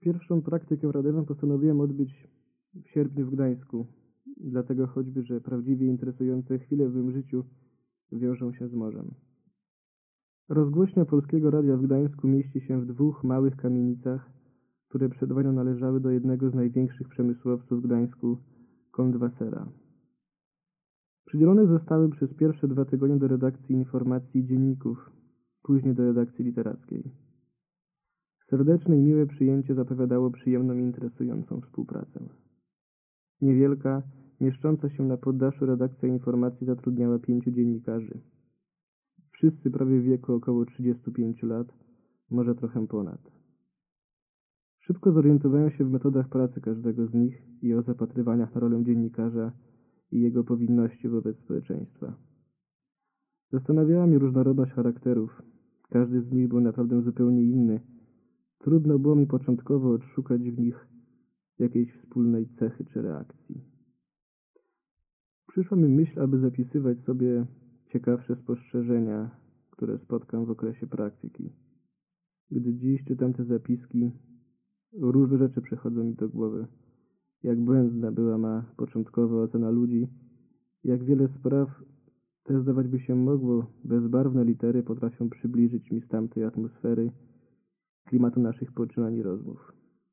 Pierwszą praktykę radiową postanowiłem odbyć w sierpniu w Gdańsku, dlatego choćby, że prawdziwie interesujące chwile w mym życiu wiążą się z morzem. Rozgłośnia Polskiego Radia w Gdańsku mieści się w 2 małych kamienicach, które przed wojną należały do jednego z największych przemysłowców w Gdańsku, Kontwassera. Przydzielone zostały przez pierwsze 2 tygodnie do redakcji informacji i dzienników, później do redakcji literackiej. Serdeczne i miłe przyjęcie zapowiadało przyjemną i interesującą współpracę. Niewielka, mieszcząca się na poddaszu redakcja informacji zatrudniała 5 dziennikarzy. Wszyscy prawie w wieku około 35 lat, może trochę ponad. Szybko zorientowałem się w metodach pracy każdego z nich i o zapatrywaniach na rolę dziennikarza i jego powinności wobec społeczeństwa. Zastanawiała mnie różnorodność charakterów. Każdy z nich był naprawdę zupełnie inny. Trudno było mi początkowo odszukać w nich jakiejś wspólnej cechy czy reakcji. Przyszła mi myśl, aby zapisywać sobie ciekawsze spostrzeżenia, które spotkam w okresie praktyki. Gdy dziś czytam te zapiski, różne rzeczy przychodzą mi do głowy. Jak błędna była ma początkowa ocena ludzi, jak wiele spraw, te zdawać by się mogło, bezbarwne litery potrafią przybliżyć mi z tamtej atmosfery, klimatu naszych poczynań i rozmów.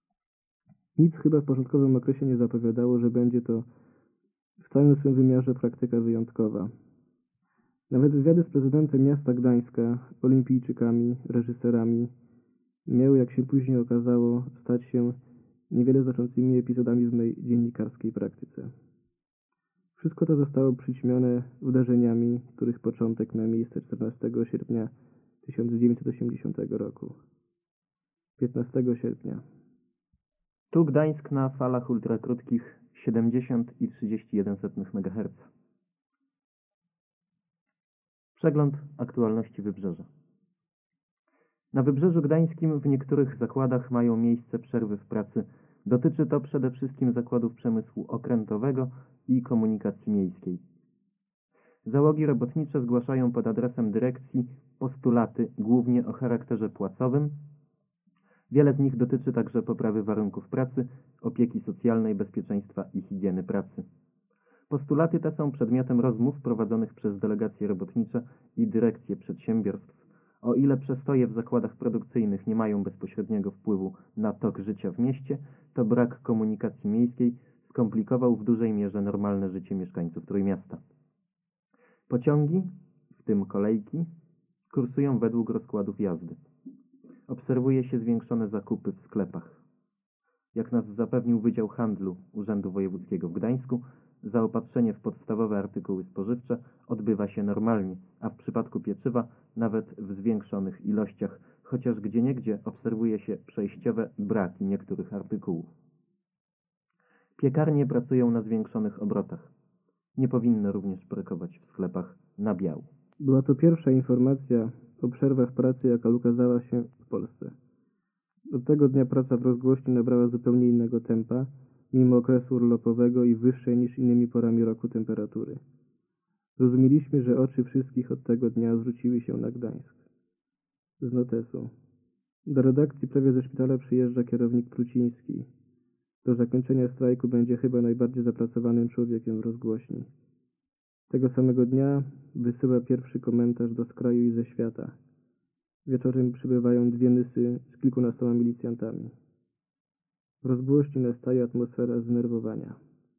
Nic chyba w początkowym okresie nie zapowiadało, że będzie to w całym swym wymiarze praktyka wyjątkowa. Nawet wywiady z prezydentem miasta Gdańska, olimpijczykami, reżyserami miały, jak się później okazało, stać się niewiele znaczącymi epizodami w mej dziennikarskiej praktyce. Wszystko to zostało przyćmione wydarzeniami, których początek miał miejsce 14 sierpnia 1980 roku. 15 sierpnia. Tu Gdańsk na falach ultrakrótkich 70,31 MHz. Przegląd aktualności Wybrzeża. Na Wybrzeżu Gdańskim w niektórych zakładach mają miejsce przerwy w pracy. Dotyczy to przede wszystkim zakładów przemysłu okrętowego i komunikacji miejskiej. Załogi robotnicze zgłaszają pod adresem dyrekcji postulaty głównie o charakterze płacowym. Wiele z nich dotyczy także poprawy warunków pracy, opieki socjalnej, bezpieczeństwa i higieny pracy. Postulaty te są przedmiotem rozmów prowadzonych przez delegacje robotnicze i dyrekcje przedsiębiorstw. O ile przestoje w zakładach produkcyjnych nie mają bezpośredniego wpływu na tok życia w mieście, to brak komunikacji miejskiej skomplikował w dużej mierze normalne życie mieszkańców Trójmiasta. Pociągi, w tym kolejki, kursują według rozkładów jazdy. Obserwuje się zwiększone zakupy w sklepach. Jak nas zapewnił Wydział Handlu Urzędu Wojewódzkiego w Gdańsku, zaopatrzenie w podstawowe artykuły spożywcze odbywa się normalnie, a w przypadku pieczywa nawet w zwiększonych ilościach, chociaż gdzieniegdzie obserwuje się przejściowe braki niektórych artykułów. Piekarnie pracują na zwiększonych obrotach. Nie powinno również brakować w sklepach nabiału. Była to pierwsza informacja o przerwach pracy, jaka ukazała się w Polsce. Od tego dnia praca w rozgłośni nabrała zupełnie innego tempa, mimo okresu urlopowego i wyższej niż innymi porami roku temperatury. Rozumieliśmy, że oczy wszystkich od tego dnia zwróciły się na Gdańsk. Z notesu. Do redakcji prawie ze szpitala przyjeżdża kierownik Truciński. Do zakończenia strajku będzie chyba najbardziej zapracowanym człowiekiem w rozgłośni. Tego samego dnia wysyła pierwszy komentarz do Skraju i ze świata. Wieczorem przybywają 2 nysy z kilkunastoma milicjantami. W rozgłośni nastaje atmosfera zdenerwowania.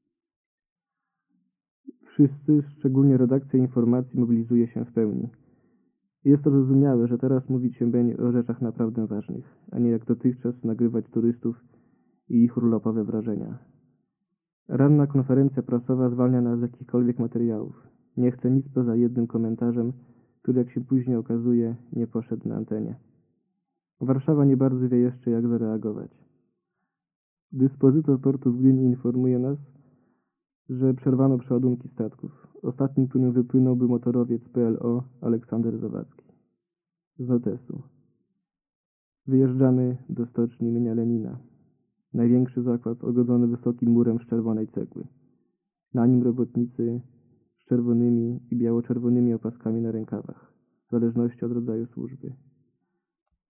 Wszyscy, szczególnie redakcja informacji, mobilizuje się w pełni. Jest to zrozumiałe, że teraz mówić się będzie o rzeczach naprawdę ważnych, a nie jak dotychczas nagrywać turystów i ich urlopowe wrażenia. Ranna konferencja prasowa zwalnia nas z jakichkolwiek materiałów. Nie chcę nic poza jednym komentarzem, który, jak się później okazuje, nie poszedł na antenie. Warszawa nie bardzo wie jeszcze, jak zareagować. Dyspozytor portu w Gdyni informuje nas, że przerwano przeładunki statków. Ostatnim, którym wypłynął, był motorowiec PLO Aleksander Zawadzki. Z notesu. Wyjeżdżamy do stoczni imienia Lenina. Największy zakład ogodzony wysokim murem z czerwonej cegły. Na nim robotnicy z czerwonymi i biało-czerwonymi opaskami na rękawach, w zależności od rodzaju służby.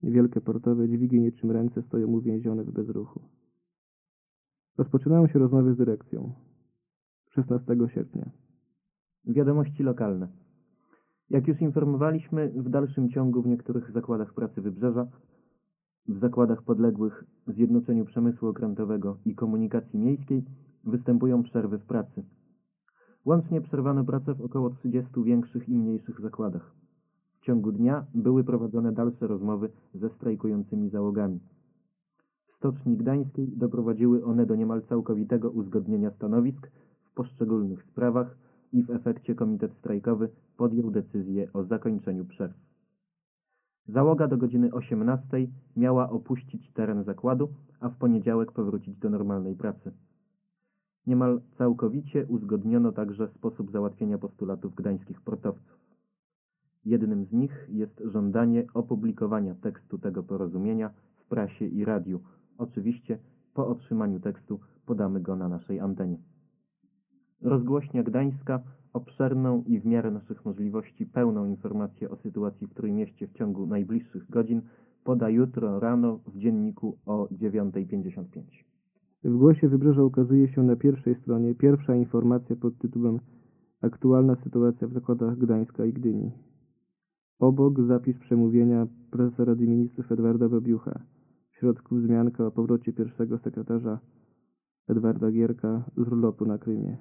Wielkie portowe dźwigi niczym ręce stoją uwięzione w bezruchu. Rozpoczynają się rozmowy z dyrekcją. 16 sierpnia. Wiadomości lokalne. Jak już informowaliśmy, w dalszym ciągu w niektórych zakładach pracy Wybrzeża, w zakładach podległych Zjednoczeniu Przemysłu Okrętowego i Komunikacji Miejskiej występują przerwy w pracy. Łącznie przerwano pracę w około 30 większych i mniejszych zakładach. W ciągu dnia były prowadzone dalsze rozmowy ze strajkującymi załogami. W Stoczni Gdańskiej doprowadziły one do niemal całkowitego uzgodnienia stanowisk w poszczególnych sprawach i w efekcie komitet strajkowy podjął decyzję o zakończeniu przerw. Załoga do godziny 18 miała opuścić teren zakładu, a w poniedziałek powrócić do normalnej pracy. Niemal całkowicie uzgodniono także sposób załatwienia postulatów gdańskich portowców. Jednym z nich jest żądanie opublikowania tekstu tego porozumienia w prasie i radiu. Oczywiście po otrzymaniu tekstu podamy go na naszej antenie. Rozgłośnia Gdańska obszerną i w miarę naszych możliwości pełną informację o sytuacji w Trójmieście w ciągu najbliższych godzin poda jutro rano w dzienniku o 9:55. W Głosie Wybrzeża ukazuje się na pierwszej stronie pierwsza informacja pod tytułem Aktualna sytuacja w zakładach Gdańska i Gdyni. Obok zapis przemówienia prezesa Rady Ministrów Edwarda Babiucha. W środku wzmianka o powrocie pierwszego sekretarza Edwarda Gierka z urlopu na Krymie.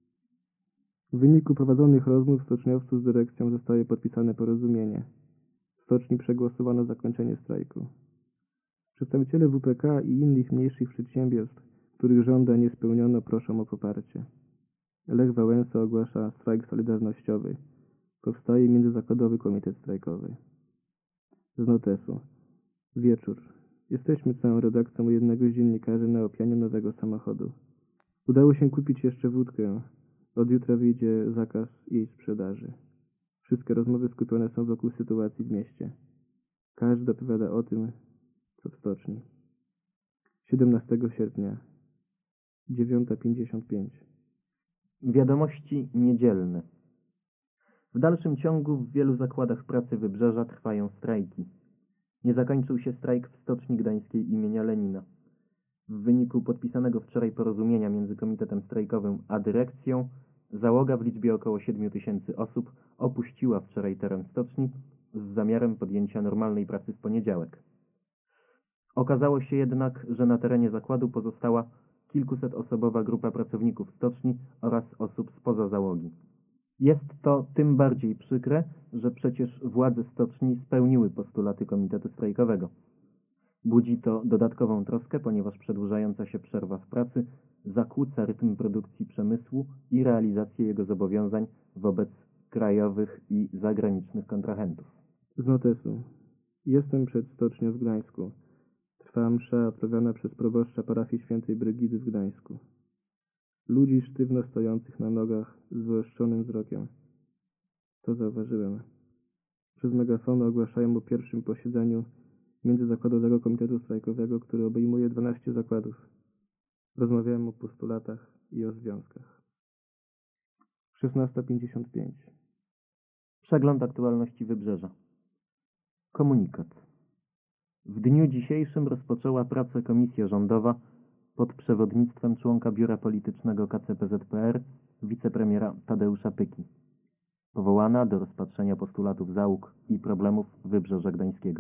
W wyniku prowadzonych rozmów stoczniowców z dyrekcją zostaje podpisane porozumienie. W stoczni przegłosowano zakończenie strajku. Przedstawiciele WPK i innych mniejszych przedsiębiorstw, których żądań nie spełniono, proszą o poparcie. Lech Wałęsa ogłasza strajk solidarnościowy. Powstaje międzyzakładowy komitet strajkowy. Z notesu. Wieczór. Jesteśmy całą redakcją u jednego z dziennikarzy na opianiu nowego samochodu. Udało się kupić jeszcze wódkę. Od jutra wyjdzie zakaz jej sprzedaży. Wszystkie rozmowy skupione są wokół sytuacji w mieście. Każdy opowiada o tym, co w stoczni. 17 sierpnia. 9:55. Wiadomości niedzielne. W dalszym ciągu w wielu zakładach pracy Wybrzeża trwają strajki. Nie zakończył się strajk w Stoczni Gdańskiej imienia Lenina. W wyniku podpisanego wczoraj porozumienia między komitetem strajkowym a dyrekcją, załoga w liczbie około 7 000 osób opuściła wczoraj teren stoczni z zamiarem podjęcia normalnej pracy w poniedziałek. Okazało się jednak, że na terenie zakładu pozostała kilkusetosobowa grupa pracowników stoczni oraz osób spoza załogi. Jest to tym bardziej przykre, że przecież władze stoczni spełniły postulaty komitetu strajkowego. Budzi to dodatkową troskę, ponieważ przedłużająca się przerwa w pracy zakłóca rytm produkcji przemysłu i realizację jego zobowiązań wobec krajowych i zagranicznych kontrahentów. Z notesu. Jestem przed stocznią w Gdańsku. Trwa msza odprawiana przez proboszcza parafii świętej Brygidy w Gdańsku. Ludzi sztywno stojących na nogach z wyostrzonym wzrokiem. To zauważyłem. Przez megafony ogłaszają o pierwszym posiedzeniu Międzyzakładowego Komitetu Strajkowego, który obejmuje 12 zakładów. Rozmawiałem o postulatach i o związkach. 16:55. Przegląd aktualności Wybrzeża. Komunikat. W dniu dzisiejszym rozpoczęła pracę komisja rządowa pod przewodnictwem członka biura politycznego KCPZPR, wicepremiera Tadeusza Pyki, powołana do rozpatrzenia postulatów załóg i problemów Wybrzeża Gdańskiego.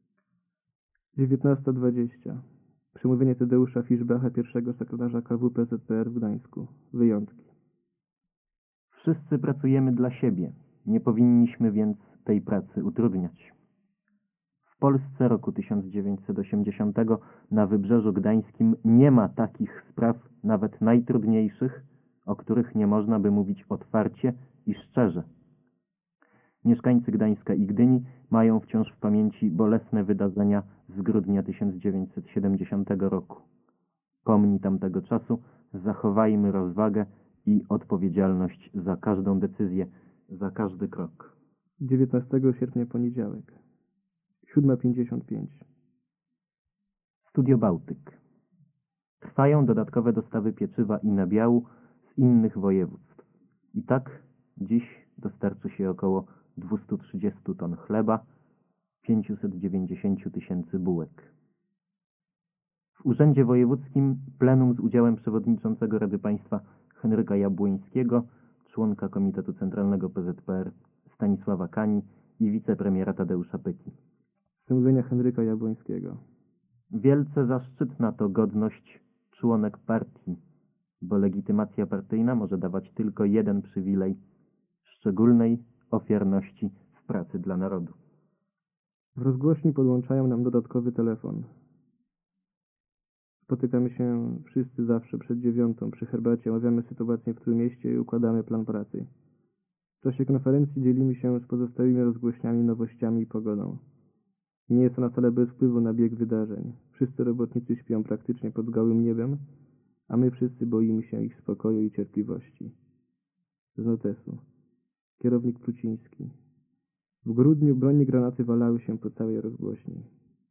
19:20. Przemówienie Tadeusza Fiszbacha, pierwszego sekretarza KWPZPR w Gdańsku. Wyjątki. Wszyscy pracujemy dla siebie, nie powinniśmy więc tej pracy utrudniać. W Polsce roku 1980 na Wybrzeżu Gdańskim nie ma takich spraw, nawet najtrudniejszych, o których nie można by mówić otwarcie i szczerze. Mieszkańcy Gdańska i Gdyni mają wciąż w pamięci bolesne wydarzenia z grudnia 1970 roku. Pomni tamtego czasu, zachowajmy rozwagę i odpowiedzialność za każdą decyzję, za każdy krok. 19 sierpnia, poniedziałek. 7:55. Studio Bałtyk. Trwają dodatkowe dostawy pieczywa i nabiału z innych województw. I tak dziś dostarczy się około 230 ton chleba, 590 000 bułek. W Urzędzie Wojewódzkim plenum z udziałem przewodniczącego Rady Państwa Henryka Jabłońskiego, członka Komitetu Centralnego PZPR Stanisława Kani i wicepremiera Tadeusza Pyki. Przemówienia Henryka Jabłońskiego. Wielce zaszczytna to godność członek partii, bo legitymacja partyjna może dawać tylko jeden przywilej – szczególnej ofiarności w pracy dla narodu. W rozgłośni podłączają nam dodatkowy telefon. Spotykamy się wszyscy zawsze przed 9 przy herbacie, omawiamy sytuację w Trójmieście i układamy plan pracy. W czasie konferencji dzielimy się z pozostałymi rozgłośniami, nowościami i pogodą. Nie jest ona wcale bez wpływu na bieg wydarzeń. Wszyscy robotnicy śpią praktycznie pod gołym niebem, a my wszyscy boimy się ich spokoju i cierpliwości. Z notesu. Kierownik Pluciński. W grudniu broni granaty walały się po całej rozgłośni.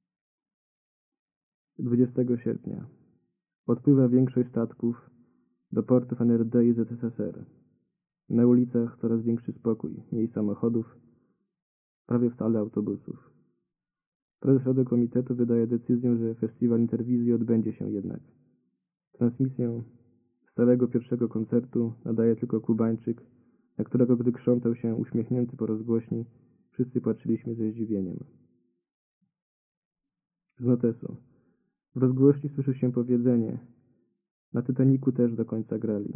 20 sierpnia. Odpływa większość statków do portów NRD i ZSSR. Na ulicach coraz większy spokój, mniej samochodów, prawie wcale autobusów. Prezes Rady Komitetu wydaje decyzję, że festiwal Interwizji odbędzie się jednak. Transmisję z całego pierwszego koncertu nadaje tylko Kubańczyk, na którego gdy krzątał się uśmiechnięty po rozgłośni, wszyscy patrzyliśmy ze zdziwieniem. Z notesu. W rozgłośni słyszy się powiedzenie: na Titanicu też do końca grali.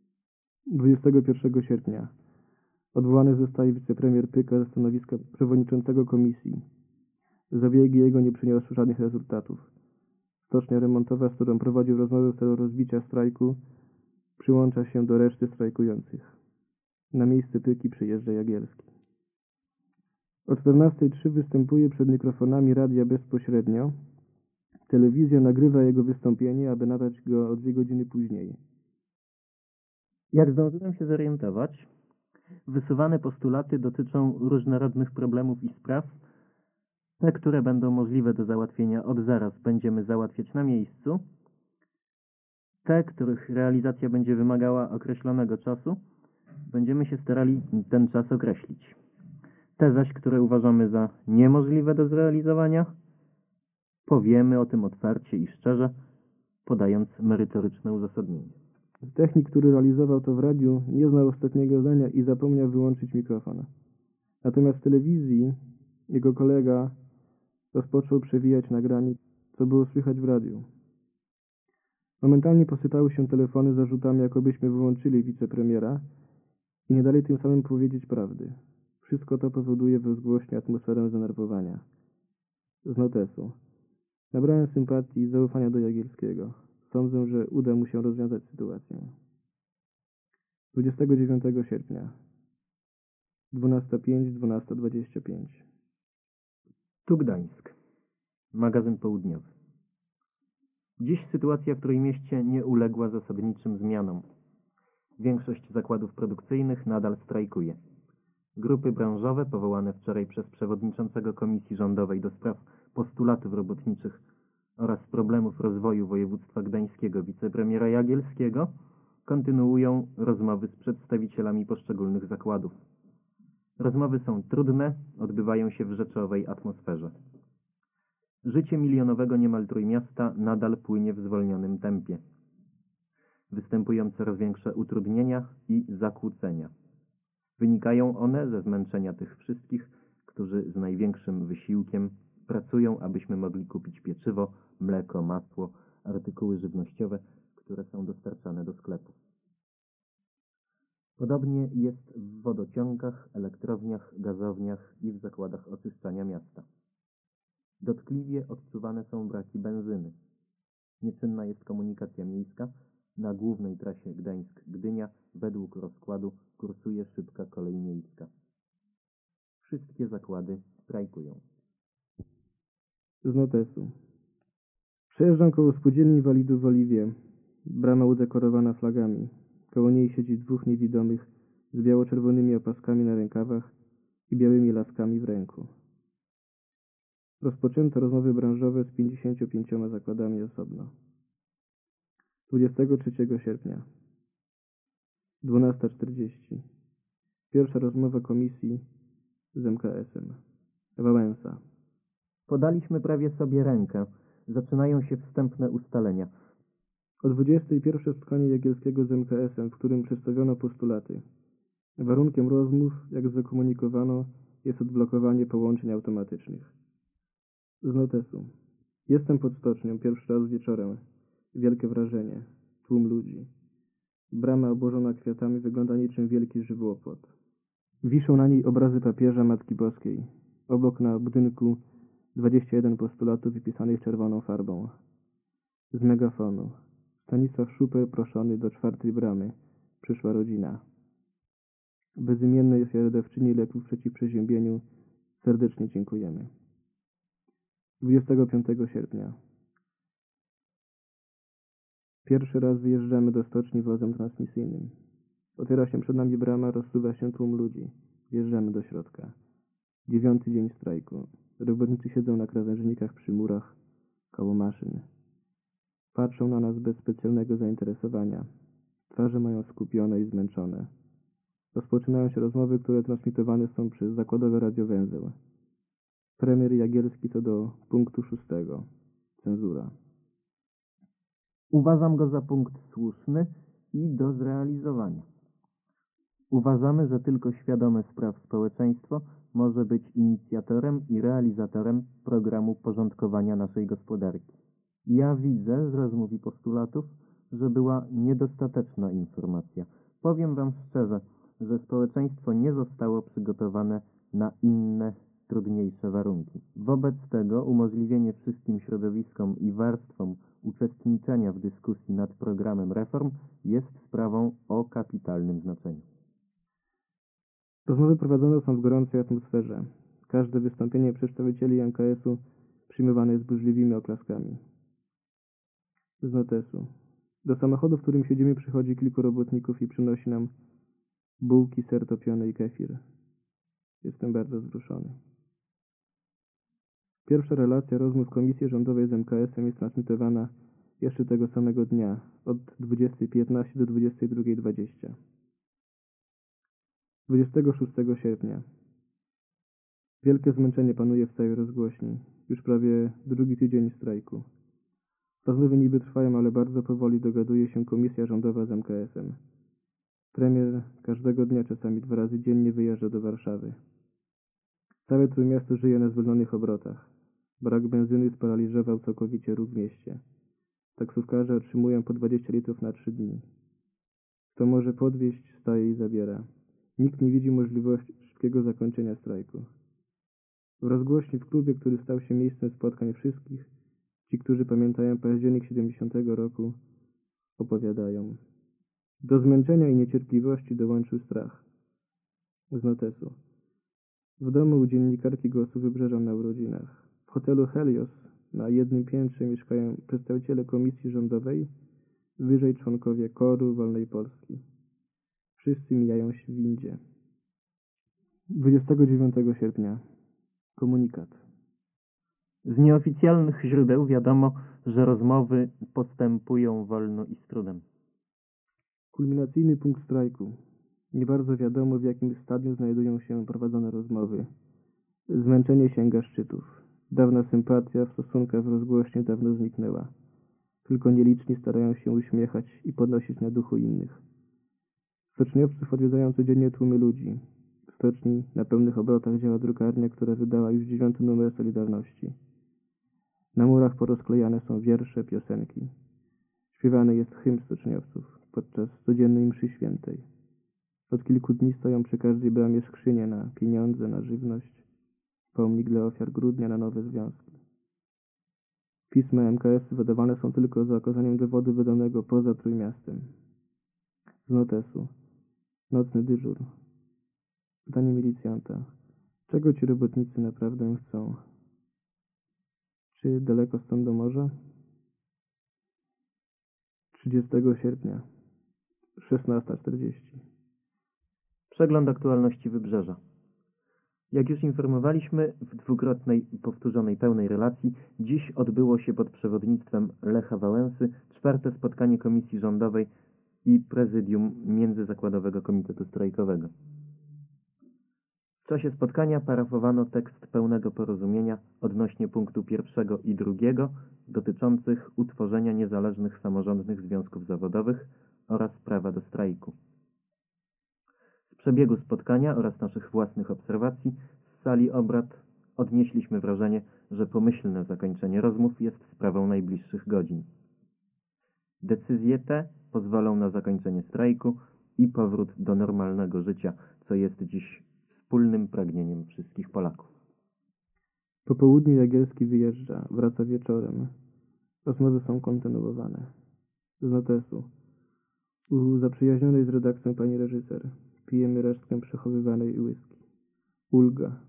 21 sierpnia. Odwołany zostaje wicepremier Pyka ze stanowiska przewodniczącego komisji. Zabiegi jego nie przyniosły żadnych rezultatów. Stocznia remontowa, z którą prowadził rozmowy w celu rozbicia strajku, przyłącza się do reszty strajkujących. Na miejsce Pyki przyjeżdża Jagielski. O 14:03 występuje przed mikrofonami radia bezpośrednio. Telewizja nagrywa jego wystąpienie, aby nadać go o 2 godziny później. Jak zdążyłem się zorientować, wysuwane postulaty dotyczą różnorodnych problemów i spraw. Te, które będą możliwe do załatwienia od zaraz, będziemy załatwiać na miejscu. Te, których realizacja będzie wymagała określonego czasu, będziemy się starali ten czas określić. Te zaś, które uważamy za niemożliwe do zrealizowania, powiemy o tym otwarcie i szczerze, podając merytoryczne uzasadnienie. Technik, który realizował to w radiu, nie znał ostatniego zdania i zapomniał wyłączyć mikrofon. Natomiast w telewizji jego kolega rozpoczął przewijać nagranie, co było słychać w radiu. Momentalnie posypały się telefony z zarzutami, jakobyśmy wyłączyli wicepremiera i nie dali tym samym powiedzieć prawdy. Wszystko to powoduje w rozgłośni atmosferę zdenerwowania. Z notesu. Nabrałem sympatii i zaufania do Jagielskiego. Sądzę, że uda mu się rozwiązać sytuację. 29 sierpnia. 12:05, 12:25. Tu Gdańsk. Magazyn południowy. Dziś sytuacja w Trójmieście nie uległa zasadniczym zmianom. Większość zakładów produkcyjnych nadal strajkuje. Grupy branżowe, powołane wczoraj przez przewodniczącego Komisji Rządowej do spraw postulatów robotniczych oraz problemów rozwoju województwa gdańskiego wicepremiera Jagielskiego, kontynuują rozmowy z przedstawicielami poszczególnych zakładów. Rozmowy są trudne, odbywają się w rzeczowej atmosferze. Życie milionowego niemal Trójmiasta nadal płynie w zwolnionym tempie. Występują coraz większe utrudnienia i zakłócenia. Wynikają one ze zmęczenia tych wszystkich, którzy z największym wysiłkiem pracują, abyśmy mogli kupić pieczywo, mleko, masło, artykuły żywnościowe, które są dostarczane do sklepów. Podobnie jest w wodociągach, elektrowniach, gazowniach i w zakładach oczyszczania miasta. Dotkliwie odczuwane są braki benzyny. Nieczynna jest komunikacja miejska. Na głównej trasie Gdańsk-Gdynia według rozkładu kursuje szybka kolej miejska. Wszystkie zakłady strajkują. Z notesu. Przejeżdżam koło spółdzielni inwalidów w Oliwie. Brama udekorowana flagami. Koło niej siedzi 2 niewidomych z biało-czerwonymi opaskami na rękawach i białymi laskami w ręku. Rozpoczęto rozmowy branżowe z 55 zakładami osobno. 23 sierpnia. 12:40. Pierwsza rozmowa komisji z MKS-em. Wałęsa. Podaliśmy prawie sobie rękę. Zaczynają się wstępne ustalenia. O 21 spotkanie Jagielskiego z MKS-em, w którym przedstawiono postulaty. Warunkiem rozmów, jak zakomunikowano, jest odblokowanie połączeń automatycznych. Z notesu. Jestem pod stocznią, pierwszy raz wieczorem. Wielkie wrażenie. Tłum ludzi. Brama obłożona kwiatami wygląda niczym wielki żywopłot. Wiszą na niej obrazy papieża, Matki Boskiej. Obok na budynku 21 postulatów wypisanych czerwoną farbą. Z megafonu. Stanisław Szuper proszony do 4. bramy. Przyszła rodzina. Bezimiennej ofiarodawczyni leków przeciw przeziębieniu serdecznie dziękujemy. 25 sierpnia. Pierwszy raz wyjeżdżamy do stoczni wozem transmisyjnym. Otwiera się przed nami brama, rozsuwa się tłum ludzi. Wjeżdżamy do środka. 9. dzień strajku. Robotnicy siedzą na krawężnikach przy murach, koło maszyn. Patrzą na nas bez specjalnego zainteresowania. Twarze mają skupione i zmęczone. Rozpoczynają się rozmowy, które transmitowane są przez zakładowe radiowęzeł. Premier Jagielski co do punktu 6. Cenzura. Uważam go za punkt słuszny i do zrealizowania. Uważamy, że tylko świadome spraw społeczeństwo może być inicjatorem i realizatorem programu porządkowania naszej gospodarki. Ja widzę z rozmów i postulatów, że była niedostateczna informacja. Powiem wam szczerze, że społeczeństwo nie zostało przygotowane na inne, trudniejsze warunki. Wobec tego umożliwienie wszystkim środowiskom i warstwom uczestniczenia w dyskusji nad programem reform jest sprawą o kapitalnym znaczeniu. Rozmowy prowadzone są w gorącej atmosferze. Każde wystąpienie przedstawicieli MKS-u przyjmowane jest burzliwymi oklaskami. Z notesu. Do samochodu, w którym siedzimy, przychodzi kilku robotników i przynosi nam bułki, ser topiony i kefir. Jestem bardzo wzruszony. Pierwsza relacja rozmów Komisji Rządowej z MKS-em jest transmitowana jeszcze tego samego dnia, od 20:15 do 22:20. 26 sierpnia. Wielkie zmęczenie panuje w całej rozgłośni. Już prawie drugi tydzień strajku. Rozmowy niby trwają, ale bardzo powoli dogaduje się Komisja Rządowa z MKS-em. Premier każdego dnia, czasami 2 razy dziennie wyjeżdża do Warszawy. Całe Trójmiasto żyje na zwolnionych obrotach. Brak benzyny sparaliżował całkowicie ruch w mieście. Taksówkarze otrzymują po 20 litrów na 3 dni. Kto może podwieźć, staje i zabiera. Nikt nie widzi możliwości szybkiego zakończenia strajku. W rozgłośni w klubie, który stał się miejscem spotkań wszystkich, ci, którzy pamiętają październik 70 roku, opowiadają. Do zmęczenia i niecierpliwości dołączył strach. Z notesu. W domu u dziennikarki Głosu Wybrzeża na urodzinach. W hotelu Helios na jednym piętrze mieszkają przedstawiciele Komisji Rządowej, wyżej członkowie KOR-u Wolnej Polski. Wszyscy mijają się w windzie. 29 sierpnia. Komunikat. Z nieoficjalnych źródeł wiadomo, że rozmowy postępują wolno i z trudem. Kulminacyjny punkt strajku. Nie bardzo wiadomo, w jakim stadium znajdują się prowadzone rozmowy. Zmęczenie sięga szczytów. Dawna sympatia w stosunkach w rozgłośni dawno zniknęła. Tylko nieliczni starają się uśmiechać i podnosić na duchu innych. Stoczniowców odwiedzają codziennie tłumy ludzi. W stoczni na pełnych obrotach działa drukarnia, która wydała już 9. numer Solidarności. Na murach porozklejane są wiersze, piosenki. Śpiewany jest hymn stoczniowców podczas codziennej mszy świętej. Od kilku dni stoją przy każdej bramie skrzynie na pieniądze, na żywność. Pomnik dla ofiar grudnia, na nowe związki. Pisma MKS wydawane są tylko za okazaniem dowodu wydanego poza Trójmiastem. Z notesu. Nocny dyżur. Pytanie milicjanta. Czego ci robotnicy naprawdę chcą? Czy daleko stąd do morza? 30 sierpnia. 16:40. Przegląd aktualności Wybrzeża. Jak już informowaliśmy w dwukrotnej powtórzonej pełnej relacji, dziś odbyło się pod przewodnictwem Lecha Wałęsy 4. spotkanie Komisji Rządowej i Prezydium Międzyzakładowego Komitetu Strajkowego. czasie spotkania parafowano tekst pełnego porozumienia odnośnie punktu 1 i 2 dotyczących utworzenia niezależnych samorządnych związków zawodowych oraz prawa do strajku. Z przebiegu spotkania oraz naszych własnych obserwacji z sali obrad odnieśliśmy wrażenie, że pomyślne zakończenie rozmów jest sprawą najbliższych godzin. Decyzje te pozwolą na zakończenie strajku i powrót do normalnego życia, co jest dziś wspólnym pragnieniem wszystkich Polaków. Po południu Jagielski wyjeżdża, wraca wieczorem. Rozmowy są kontynuowane. Z notesu. U zaprzyjaźnionej z redakcją pani reżyser. Pijemy resztkę przechowywanej whisky. Ulga.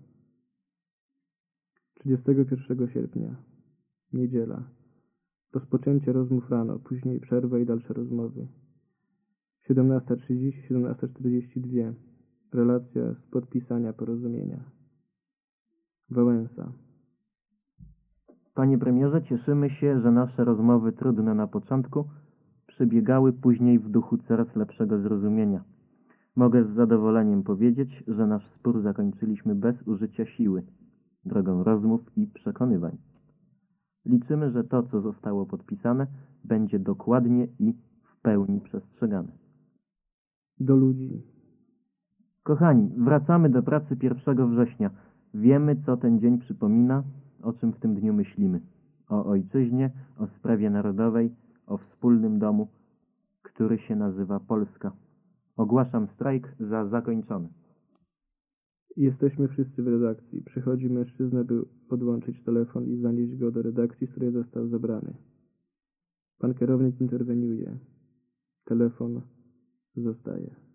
31 sierpnia. Niedziela. Rozpoczęcie rozmów rano, później przerwa i dalsze rozmowy. 17:30, 17:42. Relacja z podpisania porozumienia. Wałęsa. Panie premierze, cieszymy się, że nasze rozmowy trudne na początku przebiegały później w duchu coraz lepszego zrozumienia. Mogę z zadowoleniem powiedzieć, że nasz spór zakończyliśmy bez użycia siły, drogą rozmów i przekonywań. Liczymy, że to, co zostało podpisane, będzie dokładnie i w pełni przestrzegane. Do ludzi. Kochani, wracamy do pracy 1 września. Wiemy, co ten dzień przypomina, o czym w tym dniu myślimy. O ojczyźnie, o sprawie narodowej, o wspólnym domu, który się nazywa Polska. Ogłaszam strajk za zakończony. Jesteśmy wszyscy w redakcji. Przychodzi mężczyzna, by podłączyć telefon i zanieść go do redakcji, z której został zabrany. Pan kierownik interweniuje. Telefon zostaje.